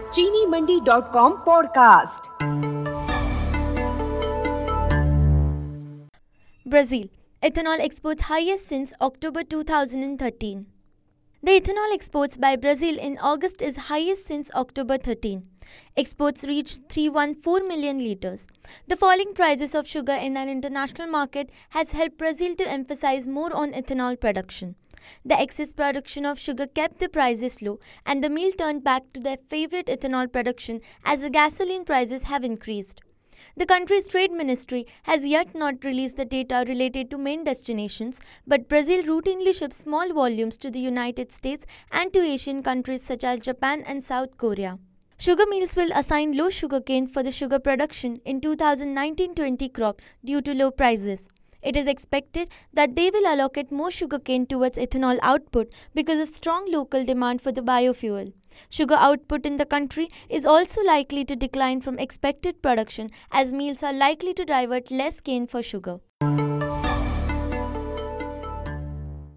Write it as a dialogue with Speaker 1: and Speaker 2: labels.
Speaker 1: चीनीमंडी.com podcast.
Speaker 2: Brazil. Ethanol exports highest since October 2013. The ethanol exports by Brazil in August is highest since October 13. Exports reached 314 million liters. The falling prices of sugar in an international market has helped Brazil to emphasize more on ethanol production. The excess production of sugar kept the prices low, and the meal turned back to their favorite ethanol production as the gasoline prices have increased. The country's trade ministry has yet not released the data related to main destinations, but Brazil routinely ships small volumes to the United States and to Asian countries such as Japan and South Korea. Sugar mills will assign low sugarcane for the sugar production in 2019-20 crop due to low prices. It is expected that they will allocate more sugarcane towards ethanol output because of strong local demand for the biofuel. Sugar output in the country is also likely to decline from expected production as mills are likely to divert less cane for sugar.